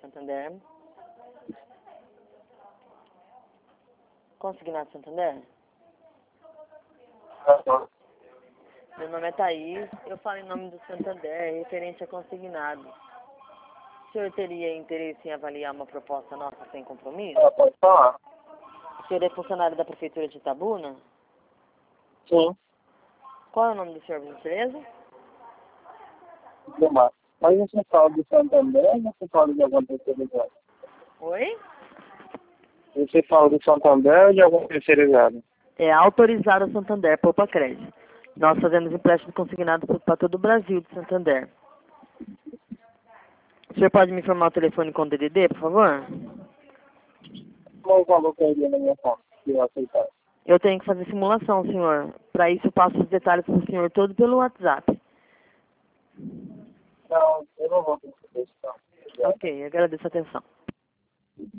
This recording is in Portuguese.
Santander. Consignado Santander? Meu nome é Thaís, eu falo em nome do Santander, referente a consignado. O senhor teria interesse em avaliar uma proposta nossa sem compromisso? Pode falar? O senhor é funcionário da Prefeitura de Itabuna? Sim. Qual é o nome do senhor, por gentileza? Mas você fala do Santander ou você fala de alguma terceirizada? Oi? Você fala do Santander ou de alguma terceirizada? É autorizado o Santander, Poupa Crédito. Nós fazemos empréstimo consignado para todo o Brasil de Santander. O senhor pode me informar o telefone com o DDD, por favor? Qual o valor que eu iria na minha conta, se eu aceitar? Eu tenho que fazer simulação, senhor. Para isso, eu passo os detalhes para o senhor todo pelo WhatsApp. Não, eu não vou ter que fazer isso, não. Ok, agradeço a atenção.